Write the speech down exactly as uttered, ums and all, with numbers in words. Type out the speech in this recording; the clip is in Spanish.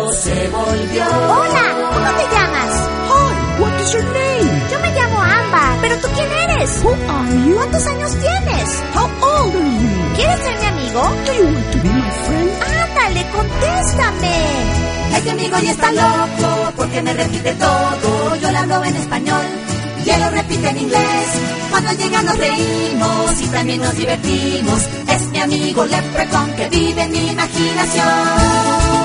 loco se volvió. Hola, ¿cómo te llamas? Hi, what is your name? Yo me llamo Ámbar. ¿Pero tú quién eres? Who are you? ¿Cuántos años tienes? How old are you? ¿Quieres ser mi amigo? Do you want to be my friend? Ándale, contéstame. Este amigo ya está loco porque me repite todo. Yo le hablo en español y él lo repite en inglés. Cuando llega nos reímos y también nos divertimos. Es mi amigo Leprechaun que vive en mi imaginación.